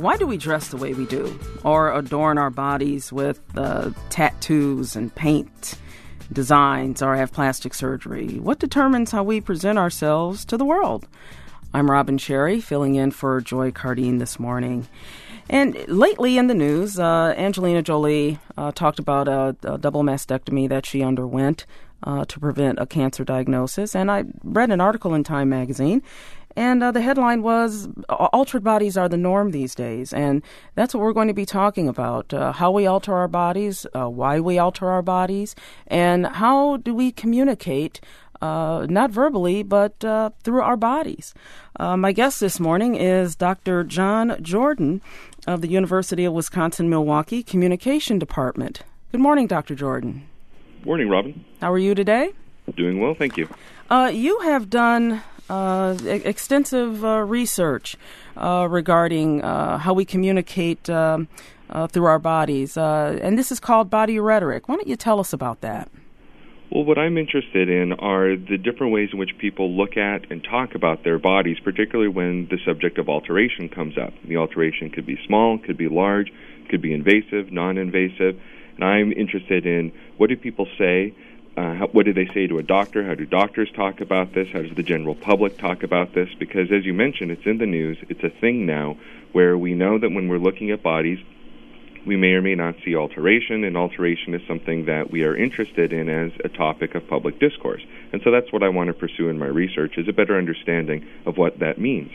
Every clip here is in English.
Why do we dress the way we do or adorn our bodies with tattoos and paint designs or have plastic surgery? What determines how we present ourselves to the world? I'm Robin Cherry, filling in for Joy Cardine this morning. And lately in the news, Angelina Jolie talked about a double mastectomy that she underwent to prevent a cancer diagnosis. And I read an article in Time magazine, and the headline was, "Altered bodies are the norm these days." And that's what we're going to be talking about, how we alter our bodies, why we alter our bodies, and how do we communicate, not verbally, but through our bodies. My guest this morning is Dr. John Jordan of the University of Wisconsin-Milwaukee Communication Department. Good morning, Dr. Jordan. Morning, Robin. How are you today? Doing well, thank you. You have done extensive research regarding how we communicate through our bodies, and this is called body rhetoric. Why don't you tell us about that? Well, what I'm interested in are the different ways in which people look at and talk about their bodies, particularly when the subject of alteration comes up. The alteration could be small, could be large, could be invasive, non-invasive, and I'm interested in what do people say. What do they say to a doctor? How do doctors talk about this? How does the general public talk about this? Because, as you mentioned, it's in the news. It's a thing now where we know that when we're looking at bodies, we may or may not see alteration, and alteration is something that we are interested in as a topic of public discourse. And so that's what I want to pursue in my research, is a better understanding of what that means.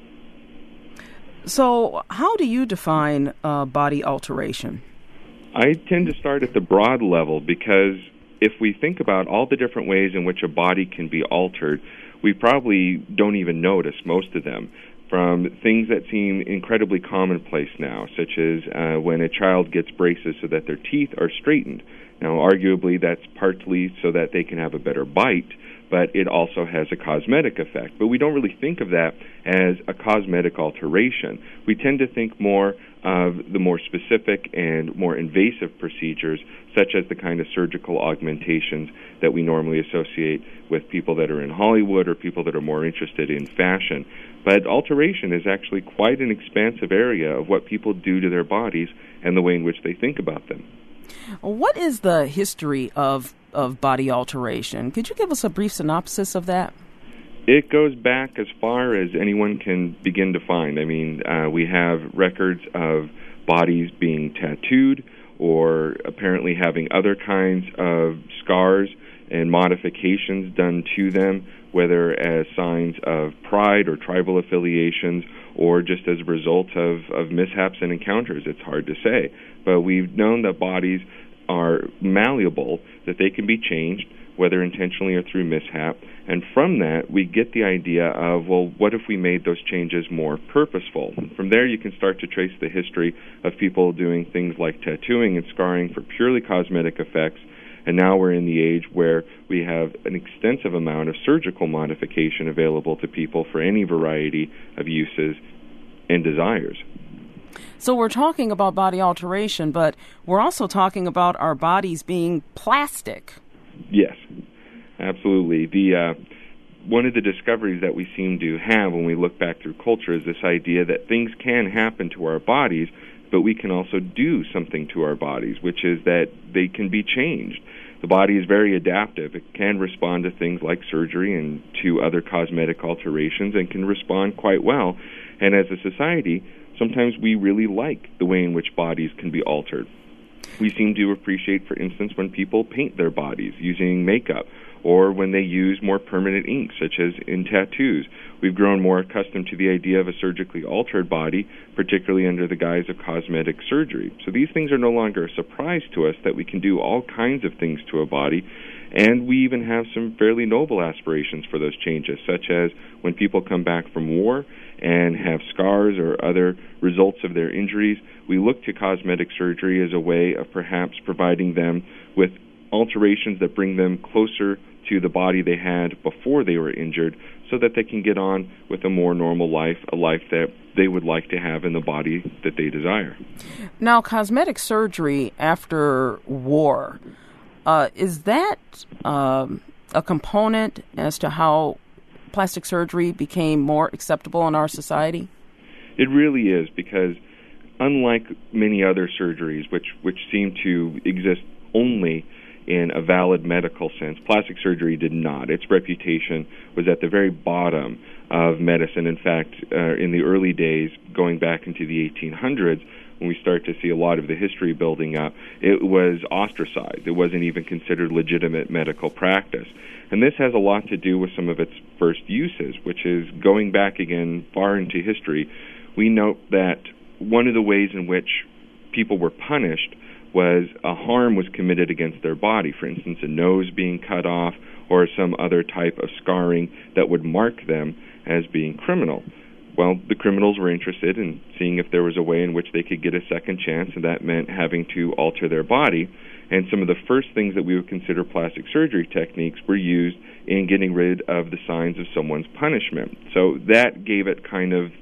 So how do you define body alteration? I tend to start at the broad level because if we think about all the different ways in which a body can be altered, we probably don't even notice most of them, from things that seem incredibly commonplace now, such as when a child gets braces so that their teeth are straightened. Now, arguably, that's partly so that they can have a better bite, but it also has a cosmetic effect. But we don't really think of that as a cosmetic alteration. We tend to think more of the more specific and more invasive procedures, such as the kind of surgical augmentations that we normally associate with people that are in Hollywood or people that are more interested in fashion. But alteration is actually quite an expansive area of what people do to their bodies and the way in which they think about them. What is the history of body alteration? Could you give us a brief synopsis of that? It goes back as far as anyone can begin to find. I mean, we have records of bodies being tattooed or apparently having other kinds of scars and modifications done to them, whether as signs of pride or tribal affiliations or just as a result of mishaps and encounters. It's hard to say. But we've known that bodies are malleable, that they can be changed, whether intentionally or through mishap. And from that, we get the idea of, well, what if we made those changes more purposeful? And from there, you can start to trace the history of people doing things like tattooing and scarring for purely cosmetic effects. And now we're in the age where we have an extensive amount of surgical modification available to people for any variety of uses and desires. So we're talking about body alteration, but we're also talking about our bodies being plastic. Yes, absolutely. One of the discoveries that we seem to have when we look back through culture is this idea that things can happen to our bodies, but we can also do something to our bodies, which is that they can be changed. The body is very adaptive. It can respond to things like surgery and to other cosmetic alterations and can respond quite well. And as a society, sometimes we really like the way in which bodies can be altered. We seem to appreciate, for instance, when people paint their bodies using makeup or when they use more permanent ink, such as in tattoos. We've grown more accustomed to the idea of a surgically altered body, particularly under the guise of cosmetic surgery. So these things are no longer a surprise to us, that we can do all kinds of things to a body, and we even have some fairly noble aspirations for those changes, such as when people come back from war and have scars or other results of their injuries, we look to cosmetic surgery as a way of perhaps providing them with alterations that bring them closer to the body they had before they were injured, so that they can get on with a more normal life, a life that they would like to have in the body that they desire. Now, cosmetic surgery after war, is that a component as to how plastic surgery became more acceptable in our society? It really is, because unlike many other surgeries, which seem to exist only in a valid medical sense, plastic surgery did not. Its reputation was at the very bottom of medicine. In fact, in the early days, going back into the 1800s, when we start to see a lot of the history building up, it was ostracized. It wasn't even considered legitimate medical practice. And this has a lot to do with some of its first uses, which is going back again far into history. We note that one of the ways in which people were punished was a harm was committed against their body, for instance, a nose being cut off or some other type of scarring that would mark them as being criminal. Well, the criminals were interested in seeing if there was a way in which they could get a second chance, and that meant having to alter their body. And some of the first things that we would consider plastic surgery techniques were used in getting rid of the signs of someone's punishment. So that gave it kind of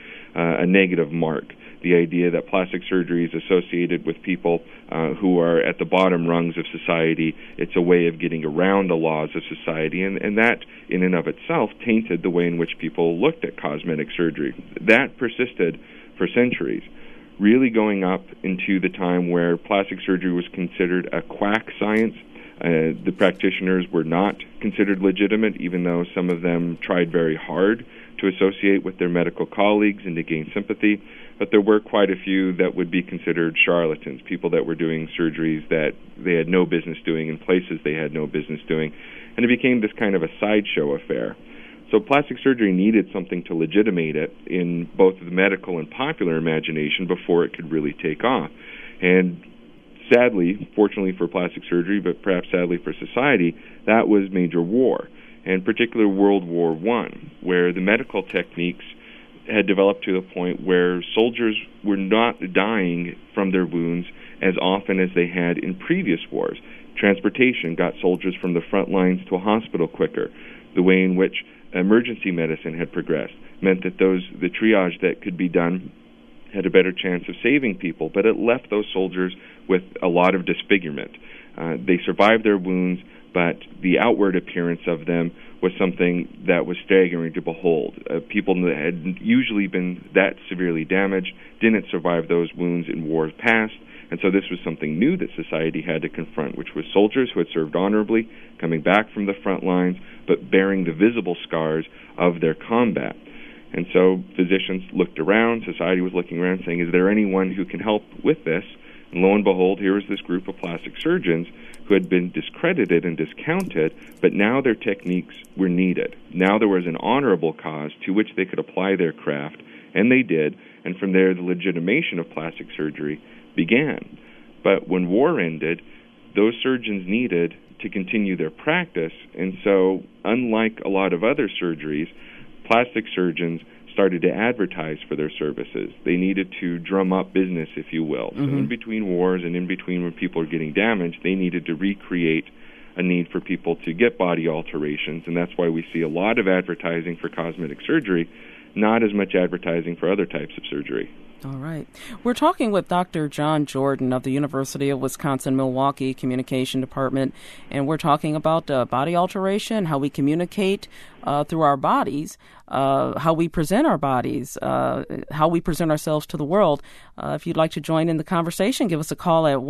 a negative mark. The idea that plastic surgery is associated with people who are at the bottom rungs of society. It's a way of getting around the laws of society, and that in and of itself tainted the way in which people looked at cosmetic surgery. That persisted for centuries, really going up into the time where plastic surgery was considered a quack science. The practitioners were not considered legitimate, even though some of them tried very hard to associate with their medical colleagues and to gain sympathy. But there were quite a few that would be considered charlatans, people that were doing surgeries that they had no business doing in places they had no business doing. And it became this kind of a sideshow affair. So plastic surgery needed something to legitimate it in both the medical and popular imagination before it could really take off. And sadly, fortunately for plastic surgery, but perhaps sadly for society, that was major war, and particularly World War I, where the medical techniques had developed to the point where soldiers were not dying from their wounds as often as they had in previous wars. Transportation got soldiers from the front lines to a hospital quicker. The way in which emergency medicine had progressed meant that the triage that could be done had a better chance of saving people, but it left those soldiers with a lot of disfigurement. They survived their wounds, but the outward appearance of them was something that was staggering to behold. People that had usually been that severely damaged didn't survive those wounds in wars past, and so this was something new that society had to confront, which was soldiers who had served honorably, coming back from the front lines, but bearing the visible scars of their combat. And so physicians looked around, society was looking around saying, is there anyone who can help with this? And lo and behold, here was this group of plastic surgeons who had been discredited and discounted, but now their techniques were needed. Now there was an honorable cause to which they could apply their craft, and they did, and from there the legitimation of plastic surgery began. But when war ended, those surgeons needed to continue their practice, and so unlike a lot of other surgeries, plastic surgeons started to advertise for their services. They needed to drum up business, if you will. So in between wars and in between when people are getting damaged, they needed to recreate a need for people to get body alterations, and that's why we see a lot of advertising for cosmetic surgery, not as much advertising for other types of surgery. All right. We're talking with Dr. John Jordan of the University of Wisconsin-Milwaukee Communication Department, and we're talking about body alteration, how we communicate through our bodies, how we present our bodies, how we present ourselves to the world. If you'd like to join in the conversation, give us a call at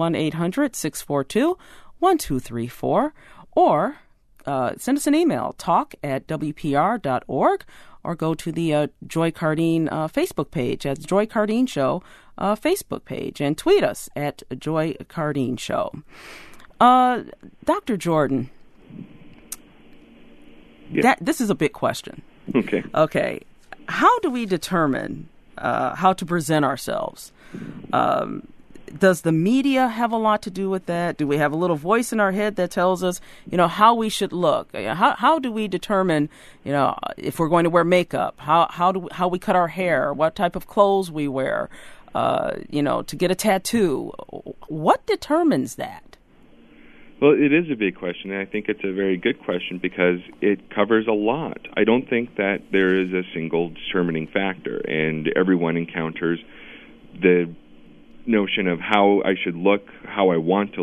1-800-642-1234, or send us an email, talk@wpr.org, or go to the Joy Cardeen Facebook page at Joy Cardeen Show Facebook page, and tweet us at Joy Cardeen Show. Dr. Jordan, this is a big question. Okay. How do we determine how to present ourselves? Does the media have a lot to do with that? Do we have a little voice in our head that tells us, how we should look? How do we determine, if we're going to wear makeup? How we cut our hair? What type of clothes we wear? To get a tattoo? What determines that? Well, it is a big question, and I think it's a very good question because it covers a lot. I don't think that there is a single determining factor, and everyone encounters the notion of how I should look, how I want to look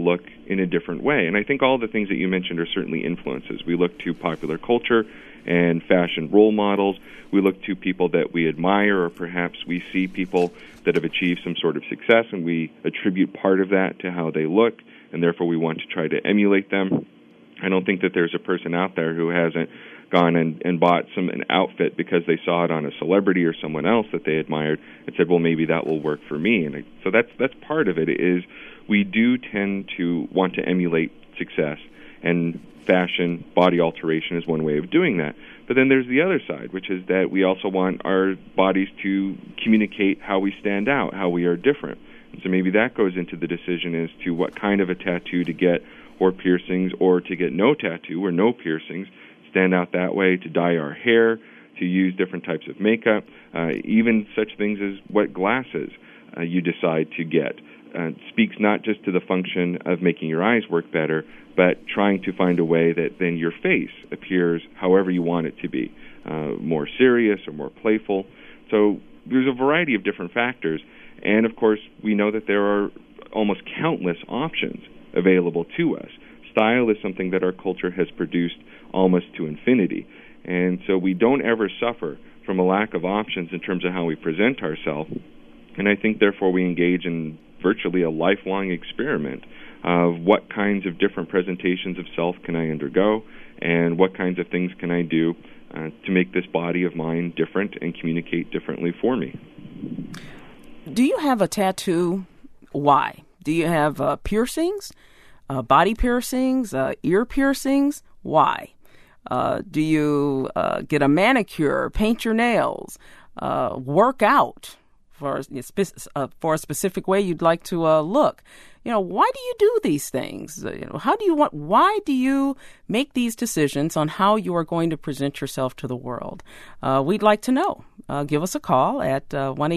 in a different way. And I think all the things that you mentioned are certainly influences. We look to popular culture and fashion role models. We look to people that we admire, or perhaps we see people that have achieved some sort of success, and we attribute part of that to how they look, and therefore we want to try to emulate them. I don't think that there's a person out there who hasn't gone and bought an outfit because they saw it on a celebrity or someone else that they admired and said, well, maybe that will work for me. And so that's part of it, is we do tend to want to emulate success, and fashion, body alteration is one way of doing that. But then there's the other side, which is that we also want our bodies to communicate how we stand out, how we are different. And so maybe that goes into the decision as to what kind of a tattoo to get, or piercings, or to get no tattoo or no piercings, stand out that way, to dye our hair, to use different types of makeup, even such things as what glasses you decide to get. Speaks not just to the function of making your eyes work better, but trying to find a way that then your face appears however you want it to be, more serious or more playful. So there's a variety of different factors, and of course we know that there are almost countless options available to us. Style is something that our culture has produced almost to infinity, and so we don't ever suffer from a lack of options in terms of how we present ourselves, and I think therefore we engage in virtually a lifelong experiment of what kinds of different presentations of self can I undergo, and what kinds of things can I do to make this body of mine different and communicate differently for me. Do you have a tattoo? Why? Do you have piercings, body piercings, ear piercings? Why? Do you get a manicure, paint your nails, work out for a specific way you'd like to look? Why do you do these things? Why do you make these decisions on how you are going to present yourself to the world? We'd like to know. Give us a call at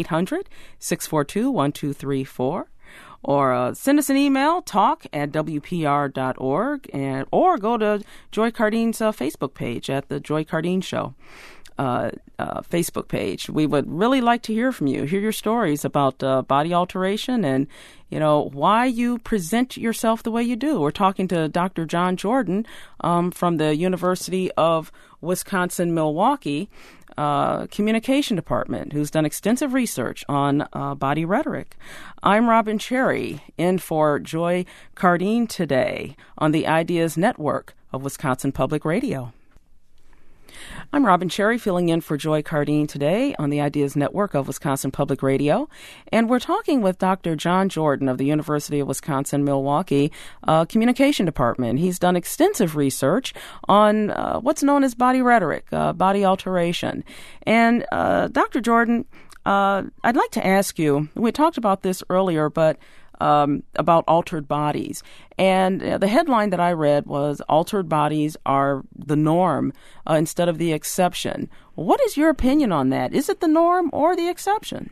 1-800-642-1234. Or send us an email, talk@wpr.org, or go to Joy Cardine's Facebook page at the Joy Cardine Show Facebook page. We would really like to hear from you, hear your stories about body alteration and, why you present yourself the way you do. We're talking to Dr. John Jordan from the University of Wisconsin-Milwaukee Communication Department, who's done extensive research on body rhetoric. I'm Robin Cherry, in for Joy Cardine today on the Ideas Network of Wisconsin Public Radio. I'm Robin Cherry, filling in for Joy Cardine today on the Ideas Network of Wisconsin Public Radio, and we're talking with Dr. John Jordan of the University of Wisconsin-Milwaukee Communication Department. He's done extensive research on what's known as body rhetoric, body alteration. And Dr. Jordan, I'd like to ask you, we talked about this earlier, but about altered bodies. And the headline that I read was altered bodies are the norm instead of the exception. What is your opinion on that? Is it the norm or the exception?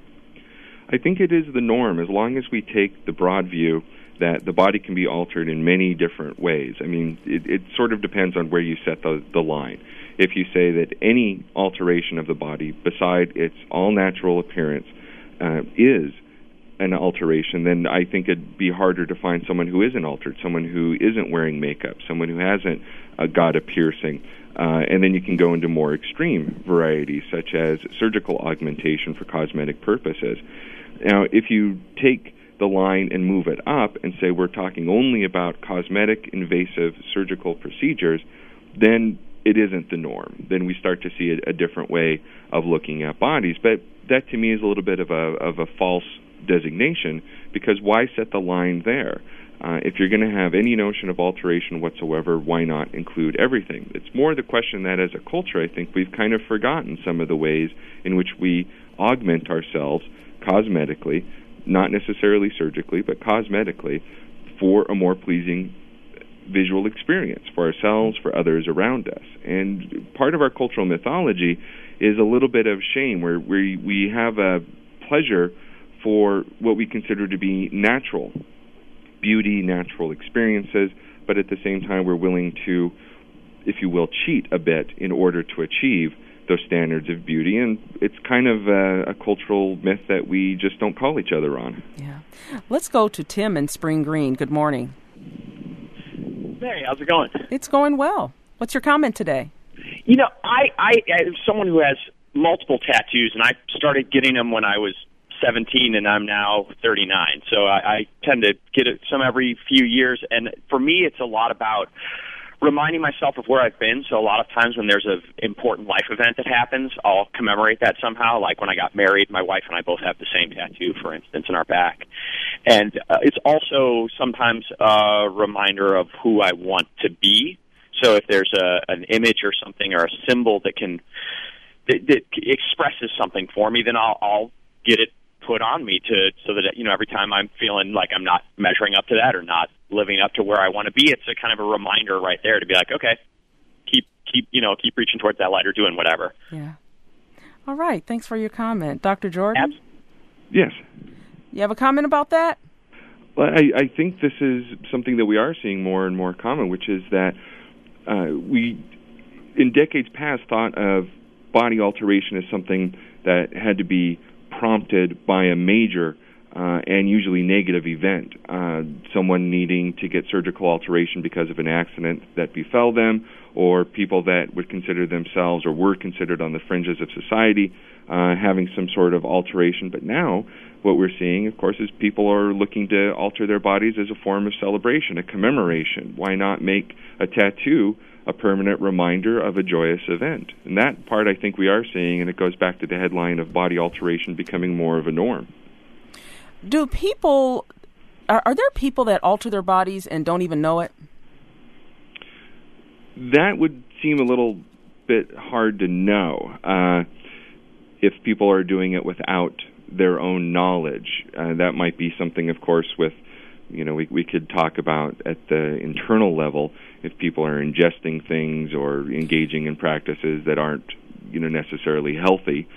I think it is the norm, as long as we take the broad view that the body can be altered in many different ways. I mean, it sort of depends on where you set the line. If you say that any alteration of the body beside its all-natural appearance is an alteration, then I think it'd be harder to find someone who isn't altered, someone who isn't wearing makeup, someone who hasn't got a piercing. And then you can go into more extreme varieties, such as surgical augmentation for cosmetic purposes. Now, if you take the line and move it up and say we're talking only about cosmetic invasive surgical procedures, then it isn't the norm. Then we start to see a different way of looking at bodies. But that to me is a little bit of a false designation, because why set the line there? If you're going to have any notion of alteration whatsoever, why not include everything? It's more the question that as a culture, I think we've kind of forgotten some of the ways in which we augment ourselves cosmetically, not necessarily surgically, but cosmetically, for a more pleasing visual experience for ourselves, for others around us. And part of our cultural mythology is a little bit of shame, where we have a pleasure for what we consider to be natural beauty, natural experiences, but at the same time we're willing to, if you will, cheat a bit in order to achieve those standards of beauty. And it's kind of a cultural myth that we just don't call each other on. Yeah. Let's go to Tim in Spring Green. Good morning. Hey, how's it going? It's going well. What's your comment today? You know, I am someone who has multiple tattoos, and I started getting them when I was 17, and I'm now 39. So I tend to get some every few years, and for me, it's a lot about reminding myself of where I've been. So a lot of times when there's an important life event that happens, I'll commemorate that somehow. Like when I got married, my wife and I both have the same tattoo, for instance, in our back. And it's also sometimes a reminder of who I want to be. So if there's an image or something or a symbol that expresses something for me, then I'll get it put on me so that, you know, every time I'm feeling like I'm not measuring up to that or not living up to where I want to be, it's a kind of a reminder right there to be like, okay, keep reaching towards that light or doing whatever. Yeah. All right. Thanks for your comment. Dr. Jordan? Yes. You have a comment about that? Well, I think this is something that we are seeing more and more common, which is that we, in decades past, thought of body alteration as something that had to be prompted by a major and usually negative event, someone needing to get surgical alteration because of an accident that befell them, or people that would consider themselves or were considered on the fringes of society having some sort of alteration. But now what we're seeing, of course, is people are looking to alter their bodies as a form of celebration, a commemoration. Why not make a tattoo a permanent reminder of a joyous event? And that part I think we are seeing, and it goes back to the headline of body alteration becoming more of a norm. Are there people that alter their bodies and don't even know it? That would seem a little bit hard to know. If people are doing it without their own knowledge, that might be something, of course, with, you know, we could talk about at the internal level if people are ingesting things or engaging in practices that aren't, you know, necessarily healthy.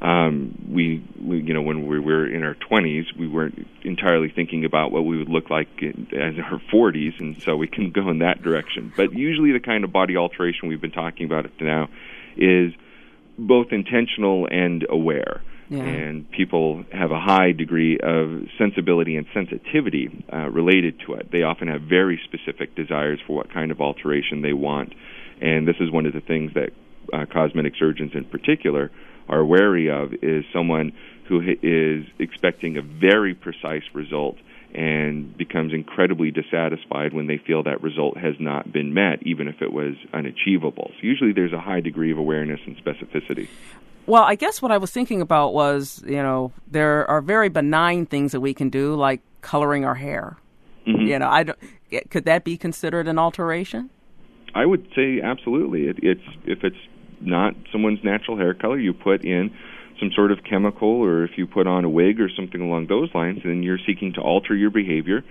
We you know, when we were in our 20s, we weren't entirely thinking about what we would look like as our 40s, and so we can go in that direction. But usually the kind of body alteration we've been talking about up to now is both intentional and aware. Yeah. And people have a high degree of sensibility and sensitivity related to it. They often have very specific desires for what kind of alteration they want. And this is one of the things that cosmetic surgeons in particular are wary of, is someone who is expecting a very precise result and becomes incredibly dissatisfied when they feel that result has not been met, even if it was unachievable. So usually there's a high degree of awareness and specificity. Well, I guess what I was thinking about was, you know, there are very benign things that we can do, like coloring our hair. Mm-hmm. You know, could that be considered an alteration? I would say absolutely. If it's not someone's natural hair color, you put in some sort of chemical, or if you put on a wig or something along those lines, then you're seeking to alter your behavior,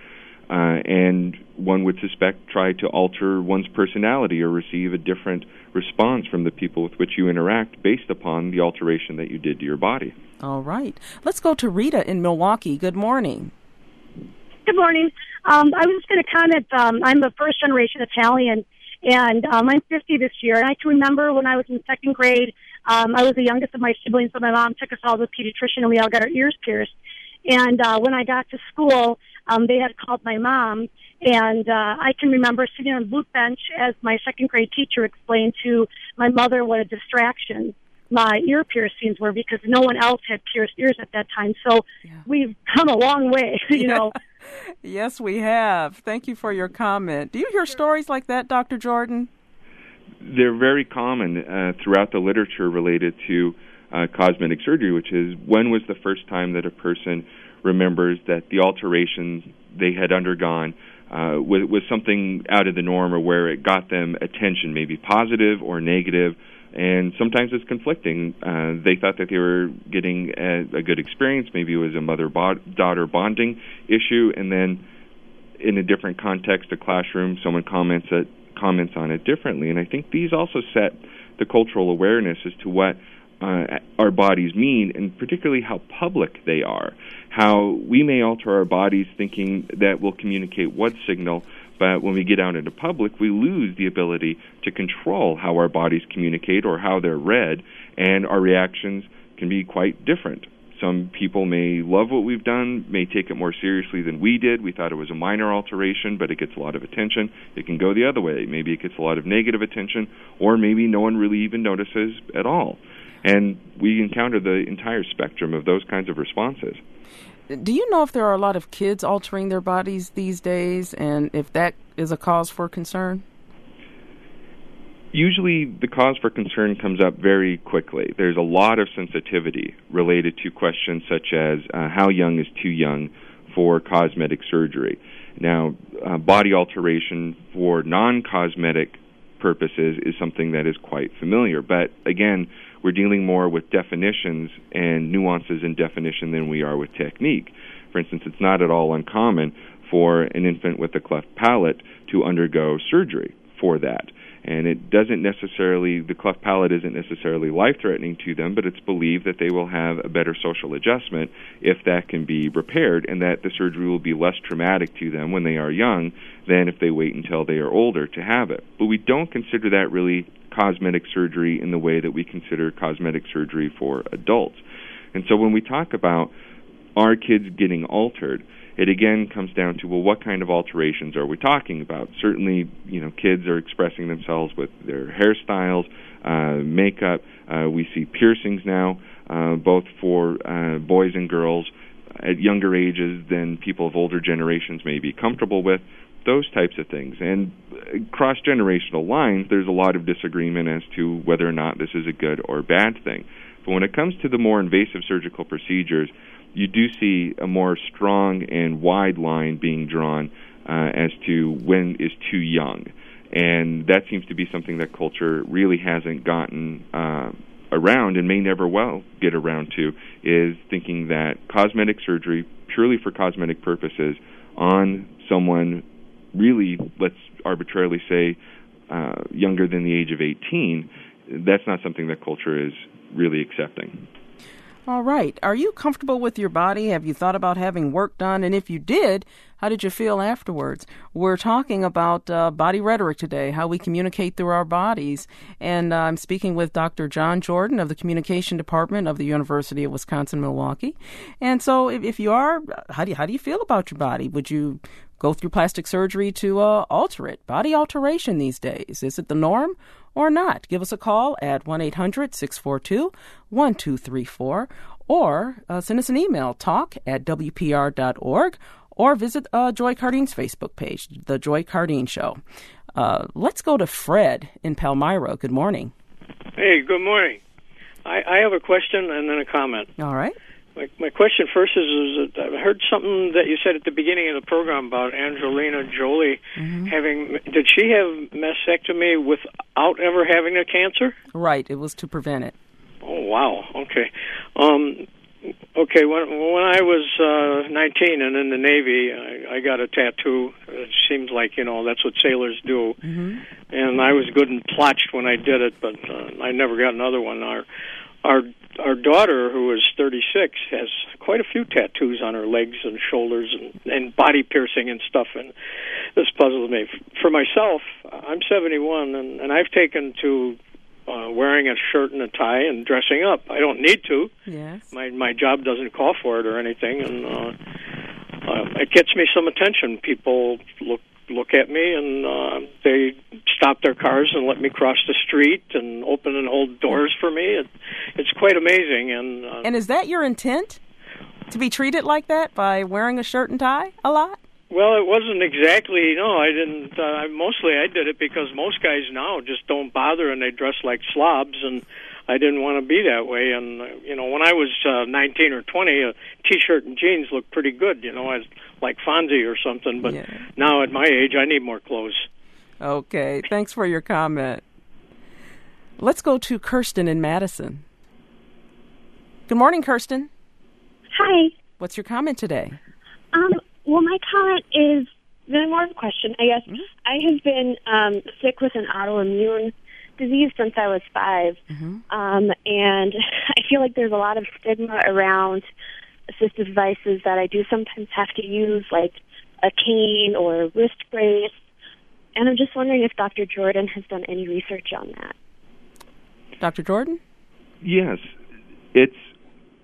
and one would suspect try to alter one's personality or receive a different response from the people with which you interact based upon the alteration that you did to your body. All right. Let's go to Rita in Milwaukee. Good morning. Good morning. I was just going to comment. I'm a first-generation Italian, and I'm 50 this year. And I can remember when I was in second grade, I was the youngest of my siblings, so my mom took us all to the pediatrician, and we all got our ears pierced. And when I got to school, they had called my mom, and I can remember sitting on the boot bench as my second grade teacher explained to my mother what a distraction my ear piercings were, because no one else had pierced ears at that time. So we've come a long way, you know. Yes, we have. Thank you for your comment. Do you hear stories like that, Dr. Jordan? They're very common throughout the literature related to cosmetic surgery, which is, when was the first time that a person remembers that the alteration they had undergone was something out of the norm, or where it got them attention, maybe positive or negative, and sometimes it's conflicting. They thought that they were getting a good experience. Maybe it was a mother-daughter bonding issue, and then in a different context, a classroom, someone comments on it differently. And I think these also set the cultural awareness as to what our bodies mean, and particularly how public they are. How we may alter our bodies thinking that we'll communicate one signal, but when we get out into public, we lose the ability to control how our bodies communicate or how they're read, and our reactions can be quite different. Some people may love what we've done, may take it more seriously than we did. We thought it was a minor alteration, but it gets a lot of attention. It can go the other way. Maybe it gets a lot of negative attention, or maybe no one really even notices at all. And we encounter the entire spectrum of those kinds of responses. Do you know if there are a lot of kids altering their bodies these days, and if that is a cause for concern? Usually the cause for concern comes up very quickly. There's a lot of sensitivity related to questions such as how young is too young for cosmetic surgery. Now, body alteration for non-cosmetic purposes is something that is quite familiar. But again, we're dealing more with definitions and nuances in definition than we are with technique. For instance, it's not at all uncommon for an infant with a cleft palate to undergo surgery for that. And it doesn't necessarily, the cleft palate isn't necessarily life-threatening to them, but it's believed that they will have a better social adjustment if that can be repaired, and that the surgery will be less traumatic to them when they are young than if they wait until they are older to have it. But we don't consider that really cosmetic surgery in the way that we consider cosmetic surgery for adults. And so when we talk about our kids getting altered, it again comes down to, well, what kind of alterations are we talking about? Certainly, kids are expressing themselves with their hairstyles, makeup. We see piercings now, both for boys and girls at younger ages than people of older generations may be comfortable with, those types of things. And cross-generational lines, there's a lot of disagreement as to whether or not this is a good or bad thing. But when it comes to the more invasive surgical procedures, you do see a more strong and wide line being drawn as to when is too young. And that seems to be something that culture really hasn't gotten around and may never well get around to, is thinking that cosmetic surgery, purely for cosmetic purposes, on someone really, let's arbitrarily say, younger than the age of 18, that's not something that culture is really accepting. All right. Are you comfortable with your body? Have you thought about having work done? And if you did, how did you feel afterwards? We're talking about body rhetoric today, how we communicate through our bodies. And I'm speaking with Dr. John Jordan of the Communication Department of the University of Wisconsin-Milwaukee. And so if you are, how do you feel about your body? Would you go through plastic surgery to alter it? Body alteration these days, is it the norm or not? Give us a call at 1-800-642-1234 or send us an email, talk@wpr.org, or visit Joy Cardine's Facebook page, The Joy Cardine Show. Let's go to Fred in Palmyra. Good morning. Hey, good morning. I have a question and then a comment. All right. My question first is I heard something that you said at the beginning of the program about Angelina Jolie having. Did she have mastectomy without ever having a cancer? Right. It was to prevent it. Oh, wow. Okay. Okay. When I was 19 and in the Navy, I got a tattoo. It seems like that's what sailors do, and I was good and plotched when I did it, but I never got another one. Our daughter, who is 36, has quite a few tattoos on her legs and shoulders and body piercing and stuff, and this puzzles me. For myself, I'm 71, and I've taken to wearing a shirt and a tie and dressing up. I don't need to. Yes. My job doesn't call for it or anything, and it gets me some attention. People look at me, and they stop their cars and let me cross the street and open and hold doors for me. It's quite amazing. And is that your intent, to be treated like that by wearing a shirt and tie a lot? Well, it wasn't exactly. No, I didn't. Mostly I did it because most guys now just don't bother and they dress like slobs, and I didn't want to be that way. And when I was 19 or 20, a T-shirt and jeans looked pretty good. As like Fonzie or something. But now at my age, I need more clothes. Okay, thanks for your comment. Let's go to Kirsten in Madison. Good morning, Kirsten. Hi. What's your comment today? Well, my comment is really more of a question, I guess. I have been sick with an autoimmune disease since I was 5, and I feel like there's a lot of stigma around assistive devices that I do sometimes have to use, like a cane or a wrist brace, and I'm just wondering if Dr. Jordan has done any research on that. Dr. Jordan? Yes. It's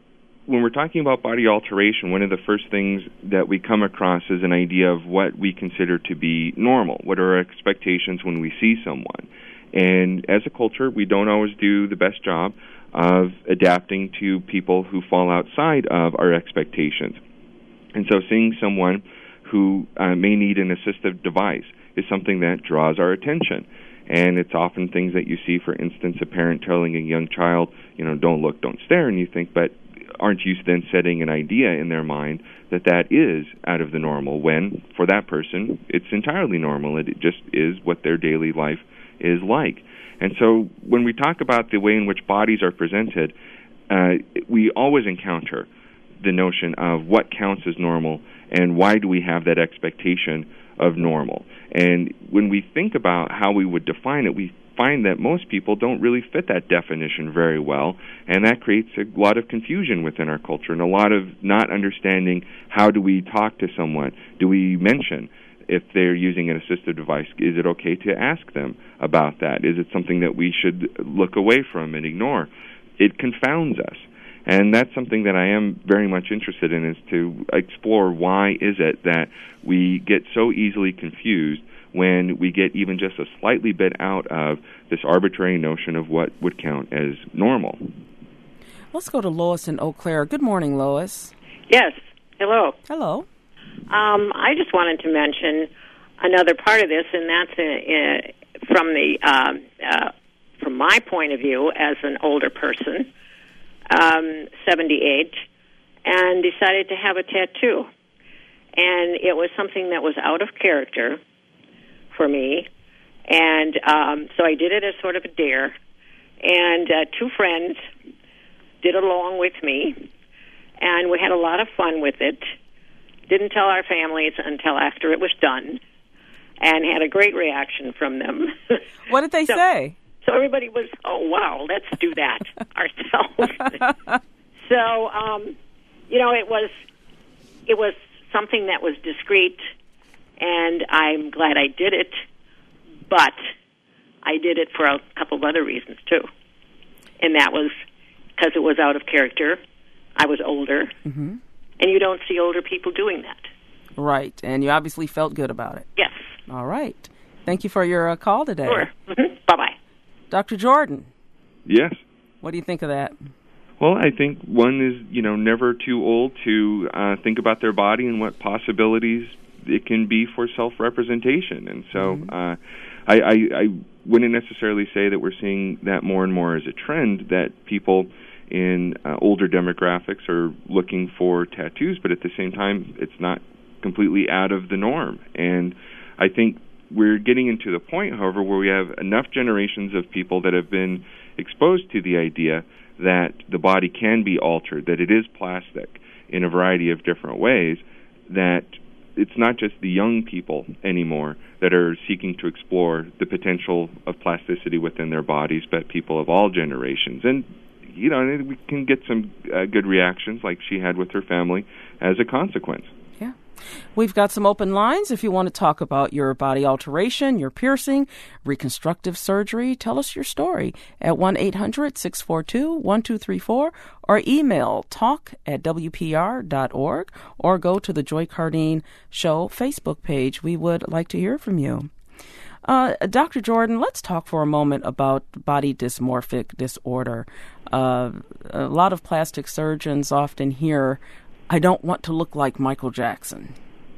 when we're talking about body alteration, one of the first things that we come across is an idea of what we consider to be normal. What are our expectations when we see someone? And as a culture, we don't always do the best job of adapting to people who fall outside of our expectations. And so seeing someone who may need an assistive device is something that draws our attention. And it's often things that you see, for instance, a parent telling a young child, don't look, don't stare, and you think, but aren't you then setting an idea in their mind that that is out of the normal, when for that person it's entirely normal. It just is what their daily life is like. And so when we talk about the way in which bodies are presented, we always encounter the notion of what counts as normal and why do we have that expectation of normal. And when we think about how we would define it, we find that most people don't really fit that definition very well, and that creates a lot of confusion within our culture and a lot of not understanding how do we talk to someone. Do we mention if they're using an assistive device? Is it okay to ask them about that? Is it something that we should look away from and ignore? It confounds us. And that's something that I am very much interested in, is to explore why is it that we get so easily confused when we get even just a slightly bit out of this arbitrary notion of what would count as normal. Let's go to Lois in Eau Claire. Good morning, Lois. Yes. Hello. Hello. I just wanted to mention another part of this, and that's from my point of view as an older person, 78, and decided to have a tattoo. And it was something that was out of character for me, and so I did it as sort of a dare. And two friends did it along with me, and we had a lot of fun with it. Didn't tell our families until after it was done, and had a great reaction from them. What did they say? So everybody was, oh, wow, let's do that ourselves. So, it was something that was discreet, and I'm glad I did it, but I did it for a couple of other reasons, too. And that was because it was out of character. I was older, and you don't see older people doing that. Right, and you obviously felt good about it. Yes. All right. Thank you for your call today. Sure. Bye-bye. Dr. Jordan. Yes. What do you think of that? Well, I think one is, never too old to think about their body and what possibilities it can be for self-representation. And so I wouldn't necessarily say that we're seeing that more and more as a trend, that people in older demographics are looking for tattoos, but at the same time, it's not completely out of the norm. And I think we're getting into the point, however, where we have enough generations of people that have been exposed to the idea that the body can be altered, that it is plastic in a variety of different ways, that it's not just the young people anymore that are seeking to explore the potential of plasticity within their bodies, but people of all generations. And, we can get some good reactions like she had with her family as a consequence. Yeah. We've got some open lines if you want to talk about your body alteration, your piercing, reconstructive surgery. Tell us your story at 1-800-642-1234 or email talk@wpr.org or go to the Joy Cardine Show Facebook page. We would like to hear from you. Dr. Jordan, let's talk for a moment about body dysmorphic disorder. A lot of plastic surgeons often hear, I don't want to look like Michael Jackson.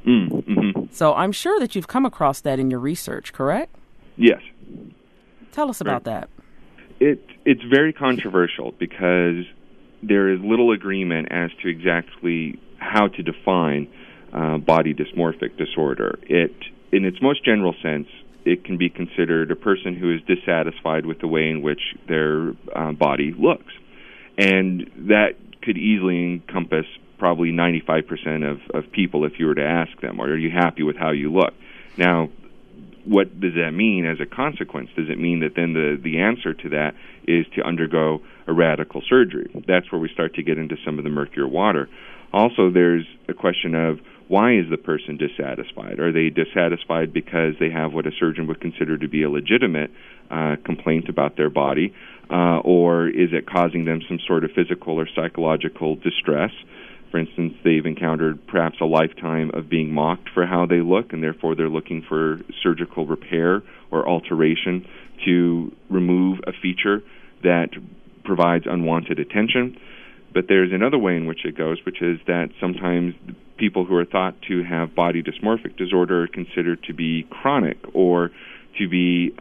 So I'm sure that you've come across that in your research, correct? Yes. Tell us about that. It's very controversial because there is little agreement as to exactly how to define body dysmorphic disorder. In its most general sense, it can be considered a person who is dissatisfied with the way in which their body looks. And that could easily encompass probably 95% of people if you were to ask them, are you happy with how you look? Now, what does that mean as a consequence? Does it mean that then the answer to that is to undergo a radical surgery? That's where we start to get into some of the murkier water. Also, there's a question of, why is the person dissatisfied? Are they dissatisfied because they have what a surgeon would consider to be a legitimate complaint about their body? or is it causing them some sort of physical or psychological distress? For instance, they've encountered perhaps a lifetime of being mocked for how they look, and therefore they're looking for surgical repair or alteration to remove a feature that provides unwanted attention. But there's another way in which it goes, which is that sometimes people who are thought to have body dysmorphic disorder are considered to be chronic or to be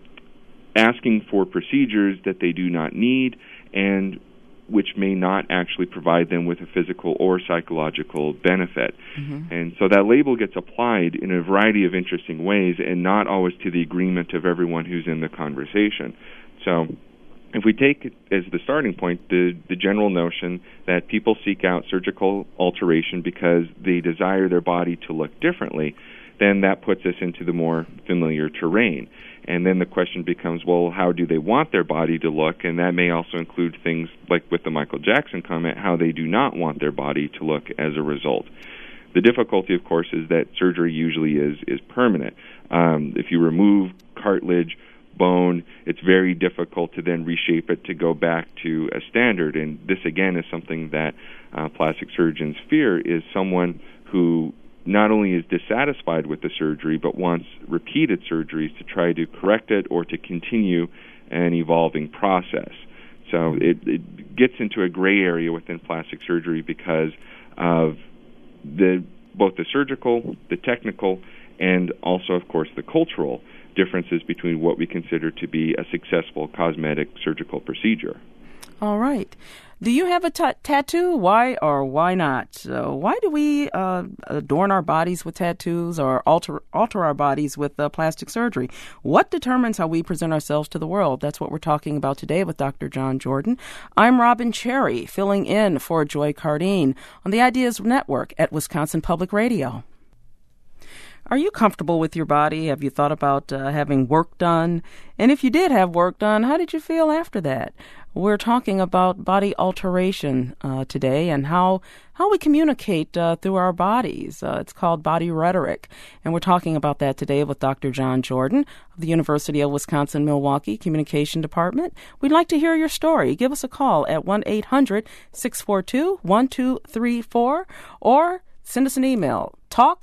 asking for procedures that they do not need and which may not actually provide them with a physical or psychological benefit. Mm-hmm. And so that label gets applied in a variety of interesting ways and not always to the agreement of everyone who's in the conversation. So if we take it as the starting point, the general notion that people seek out surgical alteration because they desire their body to look differently, then that puts us into the more familiar terrain. And then the question becomes, well, how do they want their body to look? And that may also include things like with the Michael Jackson comment, how they do not want their body to look as a result. The difficulty, of course, is that surgery usually is permanent. If you remove cartilage, bone, it's very difficult to then reshape it to go back to a standard. And this, again, is something that plastic surgeons fear, is someone who not only is dissatisfied with the surgery, but wants repeated surgeries to try to correct it or to continue an evolving process. So it gets into a gray area within plastic surgery because of both the surgical, the technical, and also, of course, the cultural differences between what we consider to be a successful cosmetic surgical procedure. All right. Do you have a tattoo? Why or why not? Why do we adorn our bodies with tattoos or alter our bodies with plastic surgery? What determines how we present ourselves to the world? That's what we're talking about today with Dr. John Jordan. I'm Robin Cherry, filling in for Joy Cardine on the Ideas Network at Wisconsin Public Radio. Are you comfortable with your body? Have you thought about having work done? And if you did have work done, how did you feel after that? We're talking about body alteration today and how we communicate through our bodies. It's called body rhetoric. And we're talking about that today with Dr. John Jordan of the University of Wisconsin-Milwaukee Communication Department. We'd like to hear your story. Give us a call at 1-800-642-1234 or send us an email,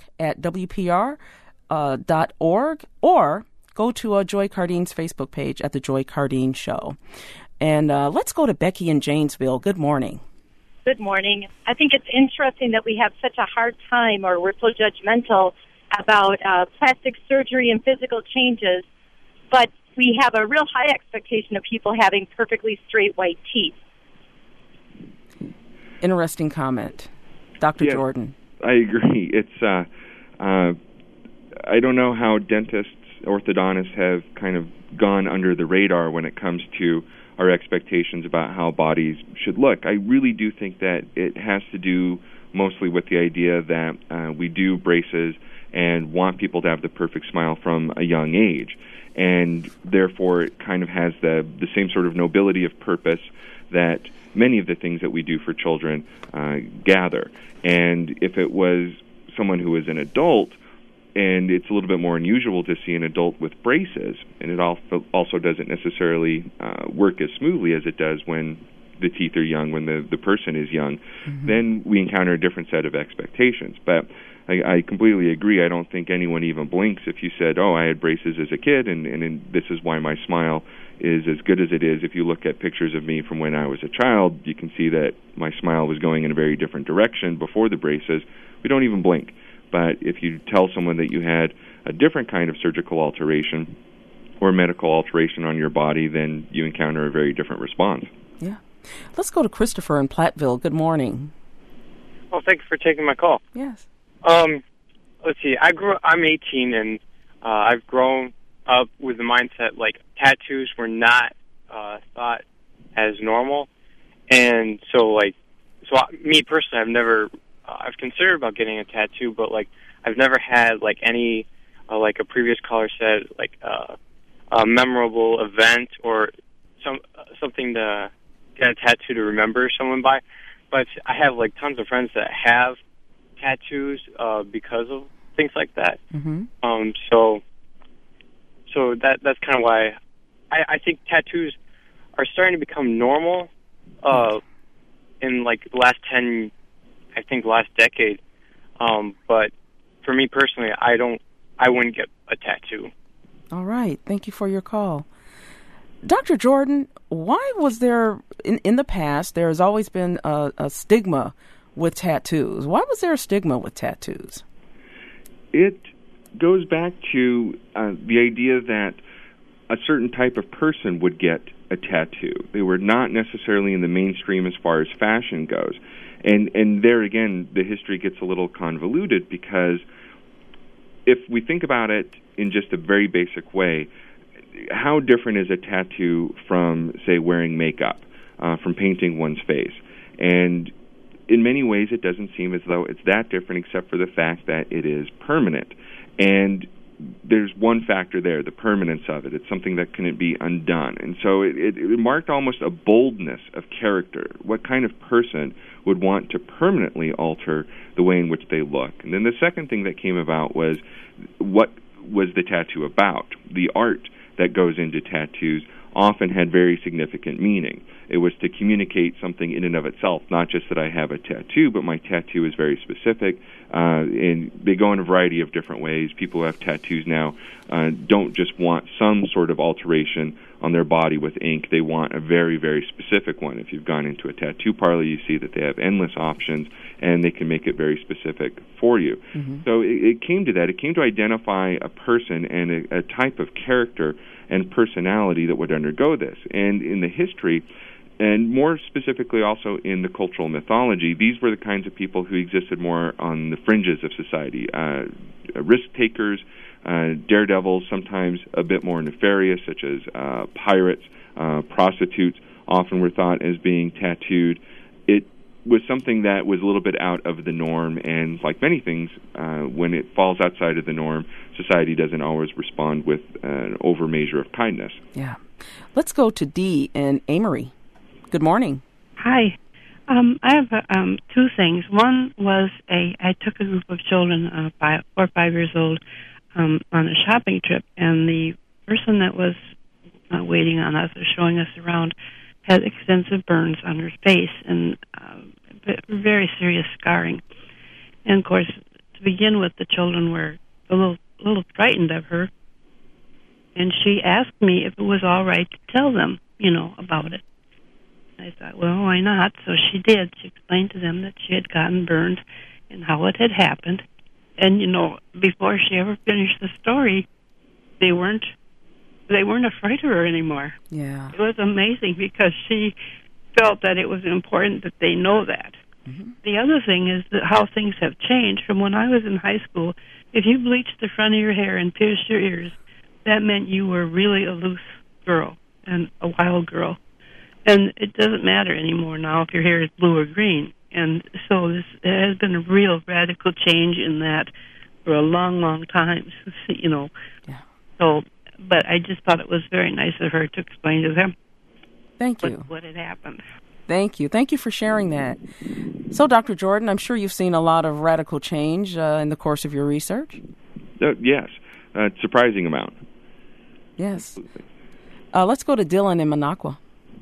talk@wpr.org, or go to Joy Cardine's Facebook page at The Joy Cardine Show. And let's go to Becky in Janesville. Good morning. Good morning. I think it's interesting that we have such a hard time, or we're so judgmental about plastic surgery and physical changes, but we have a real high expectation of people having perfectly straight white teeth. Interesting comment. Dr. Yes. Jordan. I agree. It's I don't know how dentists, orthodontists have kind of gone under the radar when it comes to our expectations about how bodies should look. I really do think that it has to do mostly with the idea that we do braces and want people to have the perfect smile from a young age. And therefore it kind of has the same sort of nobility of purpose that many of the things that we do for children gather. And if it was someone who is an adult, and it's a little bit more unusual to see an adult with braces, and it also doesn't necessarily work as smoothly as it does when the teeth are young, when the person is young, then we encounter a different set of expectations. But I completely agree. I don't think anyone even blinks if you said, oh, I had braces as a kid, and this is why my smile is as good as it is. If you look at pictures of me from when I was a child, you can see that my smile was going in a very different direction before the braces. We don't even blink. But if you tell someone that you had a different kind of surgical alteration or medical alteration on your body, then you encounter a very different response. Yeah. Let's go to Christopher in Platteville. Good morning. Well, thank you for taking my call. Yes. Let's see. I'm 18, and I've grown up with the mindset like tattoos were not thought as normal, and so me personally, I've considered about getting a tattoo, but I've never had any like a previous caller said, a memorable event or something to get a tattoo to remember someone by. But I have tons of friends that have tattoos because of things like that. Mm-hmm. So that's kind of why I think tattoos are starting to become normal in like the last last decade. But for me personally, I wouldn't get a tattoo. All right. Thank you for your call. Dr. Jordan, why was there, in the past, there has always been a stigma with tattoos. Why was there a stigma with tattoos? It goes back to the idea that a certain type of person would get a tattoo. They were not necessarily in the mainstream as far as fashion goes. And there again, the history gets a little convoluted, because if we think about it in just a very basic way, how different is a tattoo from, say, wearing makeup, from painting one's face? And in many ways, it doesn't seem as though it's that different, except for the fact that it is permanent. And there's one factor there, the permanence of it. It's something that couldn't be undone. And so it marked almost a boldness of character. What kind of person would want to permanently alter the way in which they look? And then the second thing that came about was, what was the tattoo about? The art that goes into tattoos often had very significant meaning. It was to communicate something in and of itself, not just that I have a tattoo, but my tattoo is very specific, and they go in a variety of different ways. People who have tattoos now don't just want some sort of alteration on their body with ink. They want a very, very specific one. If you've gone into a tattoo parlor, you see that they have endless options, and they can make it very specific for you. Mm-hmm. So it came to that. It came to identify a person and a type of character and personality that would undergo this. And in the history, and more specifically also in the cultural mythology, these were the kinds of people who existed more on the fringes of society. Risk-takers, daredevils, sometimes a bit more nefarious, such as pirates, prostitutes, often were thought as being tattooed. It was something that was a little bit out of the norm, and like many things, when it falls outside of the norm, society doesn't always respond with an overmeasure of kindness. Yeah. Let's go to Dee in Amory. Good morning. Hi. I have two things. One was I took a group of children, 4 or 5 years old, on a shopping trip, and the person that was waiting on us or showing us around had extensive burns on her face and very serious scarring. And of course, to begin with, the children were a little frightened of her, and she asked me if it was all right to tell them, about it. I thought, well, why not? So she did. She explained to them that she had gotten burned and how it had happened. And, before she ever finished the story, they weren't afraid of her anymore. Yeah. It was amazing, because she felt that it was important that they know that. Mm-hmm. The other thing is that how things have changed. From when I was in high school, if you bleached the front of your hair and pierced your ears, that meant you were really a loose girl and a wild girl. And it doesn't matter anymore now if your hair is blue or green. And so there has been a real radical change in that for a long, long time, Yeah. So, but I just thought it was very nice of her to explain to them what had happened. Thank you. Thank you for sharing that. So, Dr. Jordan, I'm sure you've seen a lot of radical change in the course of your research. Yes, surprising amount. Yes. Let's go to Dylan in Minocqua.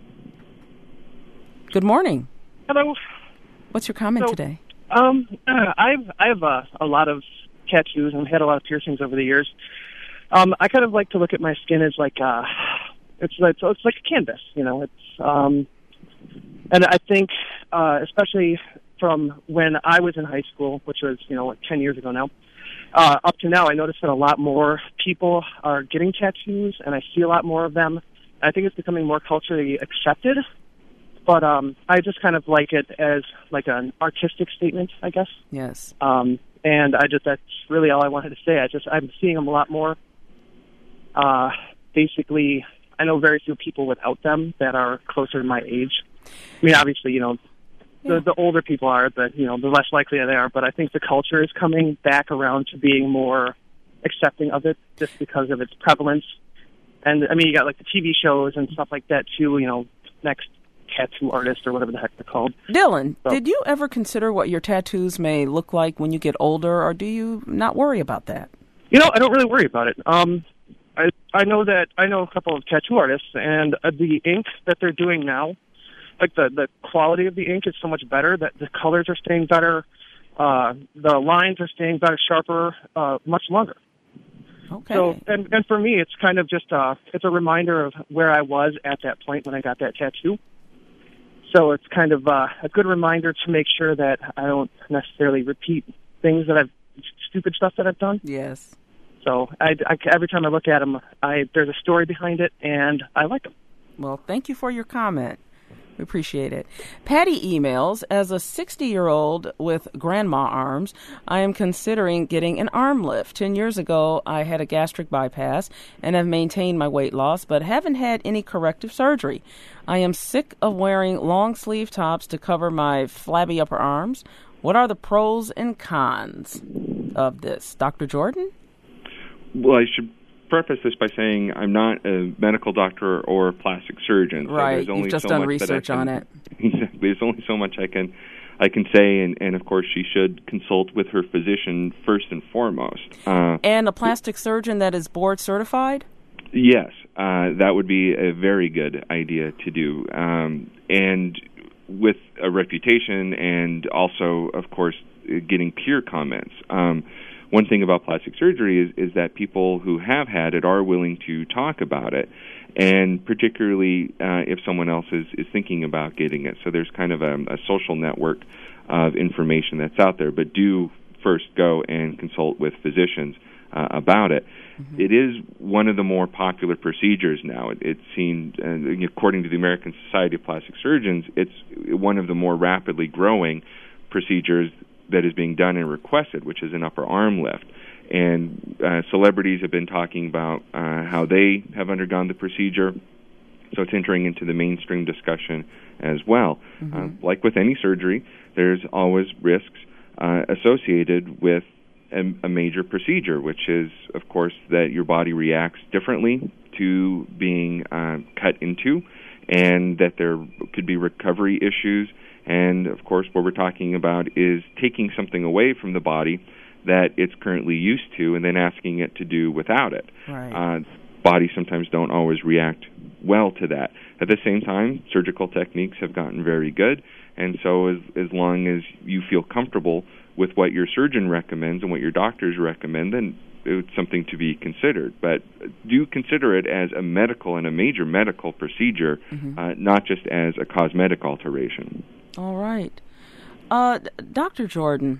Good morning. Hello. What's your comment today? I have a lot of tattoos and had a lot of piercings over the years. I kind of like to look at my skin as like it's like a canvas, It's and I think especially from when I was in high school, which was 10 years ago now, up to now, I noticed that a lot more people are getting tattoos, and I see a lot more of them. I think it's becoming more culturally accepted. But I just kind of like it as like an artistic statement, I guess. Yes. And that's really all I wanted to say. I'm seeing them a lot more. Basically, I know very few people without them that are closer to my age. I mean, obviously, the older people are, the less likely they are. But I think the culture is coming back around to being more accepting of it, just because of its prevalence. And I mean, you got like the TV shows and stuff like that too. Next tattoo artist or whatever the heck they're called. Dylan, did you ever consider what your tattoos may look like when you get older, or do you not worry about that? I don't really worry about it. I know a couple of tattoo artists, and the ink that they're doing now, like the quality of the ink is so much better that the colors are staying better, the lines are staying better, sharper, much longer. Okay. So, and for me, it's kind of just it's a reminder of where I was at that point when I got that tattoo. So it's kind of a good reminder to make sure that I don't necessarily repeat things stupid stuff that I've done. Yes. So I every time I look at them, there's a story behind it, and I like them. Well, thank you for your comment. We appreciate it. Patty emails, as a 60-year-old with grandma arms, I am considering getting an arm lift. 10 years ago, I had a gastric bypass and have maintained my weight loss, but haven't had any corrective surgery. I am sick of wearing long sleeve tops to cover my flabby upper arms. What are the pros and cons of this? Dr. Jordan? Well, I should preface this by saying I'm not a medical doctor or a plastic surgeon. So right, you've just done research on it. There's only so much I can say, and of course she should consult with her physician first and foremost. And a plastic surgeon that is board certified? Yes, that would be a very good idea to do, and with a reputation, and also, of course, getting peer comments. One thing about plastic surgery is that people who have had it are willing to talk about it, and particularly if someone else is thinking about getting it. So there's kind of a social network of information that's out there, but do first go and consult with physicians about it. Mm-hmm. It is one of the more popular procedures now. It's seen, according to the American Society of Plastic Surgeons, it's one of the more rapidly growing procedures that is being done and requested, which is an upper arm lift. And celebrities have been talking about how they have undergone the procedure, so it's entering into the mainstream discussion as well. Mm-hmm. Like with any surgery, there's always risks associated with a major procedure, which is, of course, that your body reacts differently to being cut into, and that there could be recovery issues. And, of course, what we're talking about is taking something away from the body that it's currently used to and then asking it to do without it. Right. Bodies sometimes don't always react well to that. At the same time, surgical techniques have gotten very good, and so as long as you feel comfortable with what your surgeon recommends and what your doctors recommend, then it's something to be considered. But do consider it as a medical and a major medical procedure, mm-hmm. Not just as a cosmetic alteration. All right. Dr. Jordan,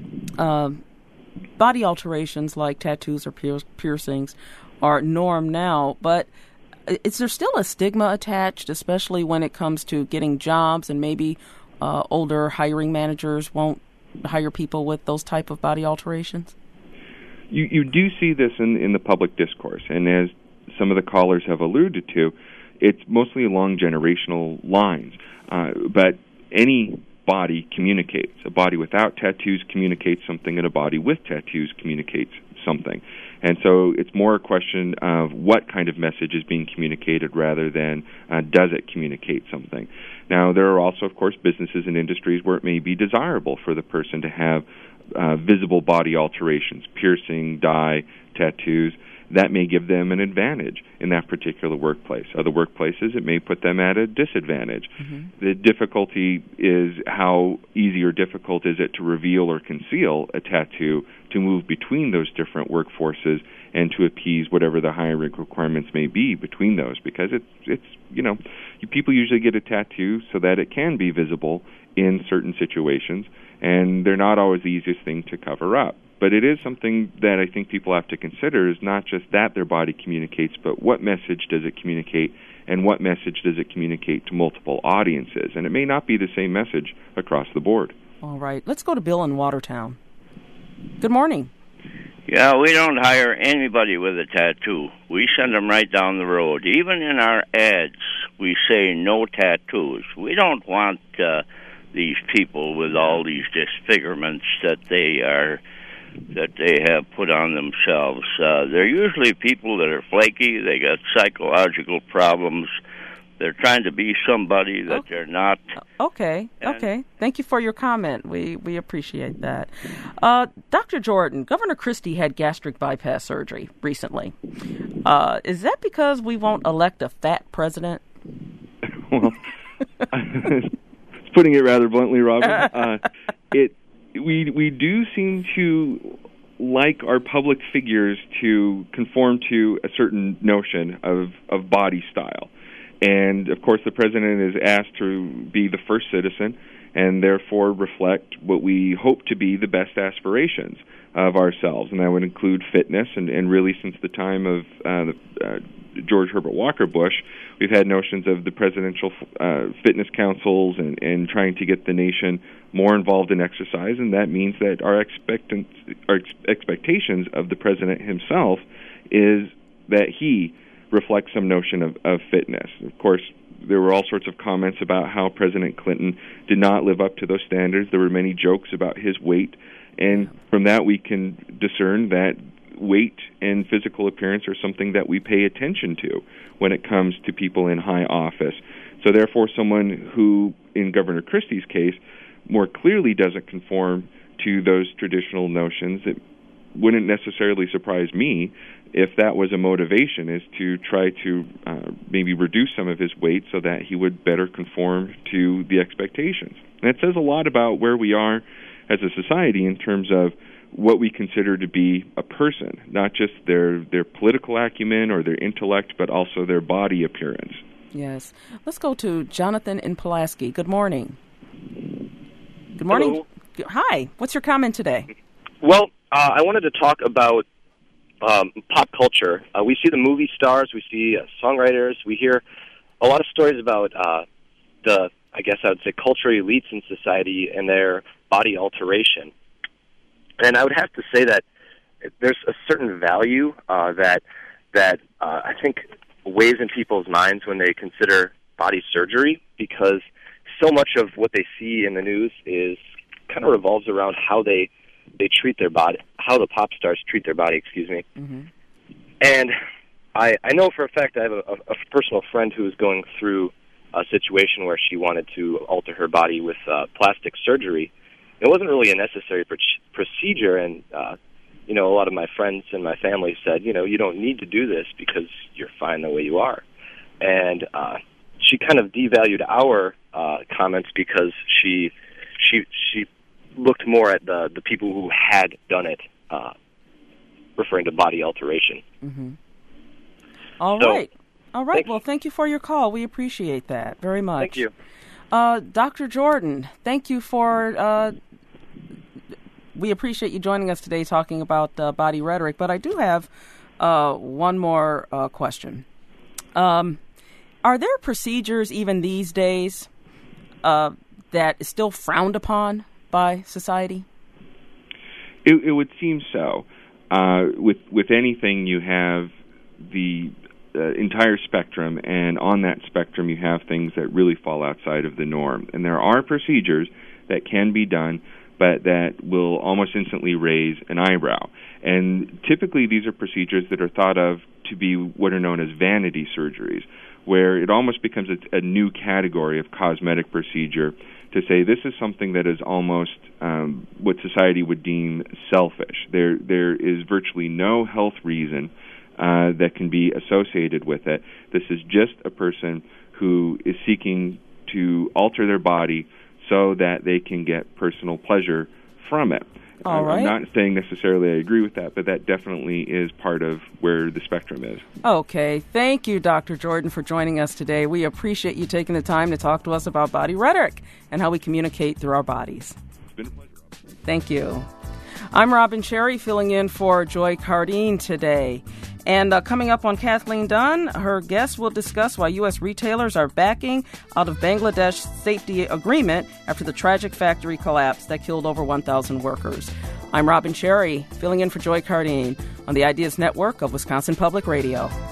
body alterations like tattoos or piercings are norm now, but is there still a stigma attached, especially when it comes to getting jobs, and maybe older hiring managers won't hire people with those type of body alterations? You do see this in the public discourse, and as some of the callers have alluded to, it's mostly along generational lines. But any body communicates. A body without tattoos communicates something, and a body with tattoos communicates something. And so it's more a question of what kind of message is being communicated rather than does it communicate something. Now, there are also, of course, businesses and industries where it may be desirable for the person to have visible body alterations, piercing, dye, tattoos. That may give them an advantage in that particular workplace. Other workplaces, it may put them at a disadvantage. Mm-hmm. The difficulty is how easy or difficult is it to reveal or conceal a tattoo to move between those different workforces and to appease whatever the hiring requirements may be between those, because it's people usually get a tattoo so that it can be visible in certain situations, and they're not always the easiest thing to cover up. But it is something that I think people have to consider, is not just that their body communicates, but what message does it communicate, and what message does it communicate to multiple audiences. And it may not be the same message across the board. All right. Let's go to Bill in Watertown. Good morning. Yeah, we don't hire anybody with a tattoo. We send them right down the road. Even in our ads, we say no tattoos. We don't want these people with all these disfigurements that they have put on themselves. They're usually people that are flaky. They got psychological problems. They're trying to be somebody that they're not. Okay. Thank you for your comment. We appreciate that. Dr. Jordan, Governor Christie had gastric bypass surgery recently. Is that because we won't elect a fat president? Well, putting it rather bluntly, Robin, we do seem to like our public figures to conform to a certain notion of body style. And, of course, the president is asked to be the first citizen and therefore reflect what we hope to be the best aspirations of ourselves. And that would include fitness. And really, since the time of George Herbert Walker Bush, we've had notions of the presidential fitness councils and trying to get the nation more involved in exercise. And that means that our expectations of the president himself is that he reflects some notion of fitness. Of course, there were all sorts of comments about how President Clinton did not live up to those standards. There were many jokes about his weight, and from that we can discern that weight and physical appearance are something that we pay attention to when it comes to people in high office. So therefore, someone who, in Governor Christie's case, more clearly doesn't conform to those traditional notions, it wouldn't necessarily surprise me if that was a motivation, is to try to maybe reduce some of his weight so that he would better conform to the expectations. And it says a lot about where we are as a society in terms of what we consider to be a person, not just their political acumen or their intellect, but also their body appearance. Yes. Let's go to Jonathan in Pulaski. Good morning. Good morning. Hello. Hi. What's your comment today? Well, I wanted to talk about pop culture. We see the movie stars, we see songwriters, we hear a lot of stories about I guess I would say, cultural elites in society and their body alteration. And I would have to say that there's a certain value that I think weighs in people's minds when they consider body surgery, because so much of what they see in the news is kind of revolves around how they treat their body, how the pop stars treat their body, Mm-hmm. And I know for a fact I have a personal friend who is going through a situation where she wanted to alter her body with plastic surgery. It wasn't really a necessary procedure, and a lot of my friends and my family said, you don't need to do this because you're fine the way you are. And she kind of devalued our comments because she looked more at the people who had done it, referring to body alteration. Mm-hmm. All right. Well, thank you for your call. We appreciate that very much. Thank you. Dr. Jordan, thank you for... we appreciate you joining us today talking about body rhetoric, but I do have one more question. Are there procedures even these days that is still frowned upon by society? It would seem so. With anything, you have the entire spectrum, and on that spectrum you have things that really fall outside of the norm. And there are procedures that can be done, but that will almost instantly raise an eyebrow. And typically these are procedures that are thought of to be what are known as vanity surgeries, where it almost becomes a new category of cosmetic procedure to say this is something that is almost what society would deem selfish. There is virtually no health reason that can be associated with it. This is just a person who is seeking to alter their body so that they can get personal pleasure from it. All right. I'm not saying necessarily I agree with that, but that definitely is part of where the spectrum is. Okay. Thank you, Dr. Jordan, for joining us today. We appreciate you taking the time to talk to us about body rhetoric and how we communicate through our bodies. It's been a pleasure. Thank you. I'm Robin Cherry, filling in for Joy Cardine today. And coming up on Kathleen Dunn, her guest will discuss why U.S. retailers are backing out of Bangladesh safety agreement after the tragic factory collapse that killed over 1,000 workers. I'm Robin Cherry, filling in for Joy Cardine on the Ideas Network of Wisconsin Public Radio.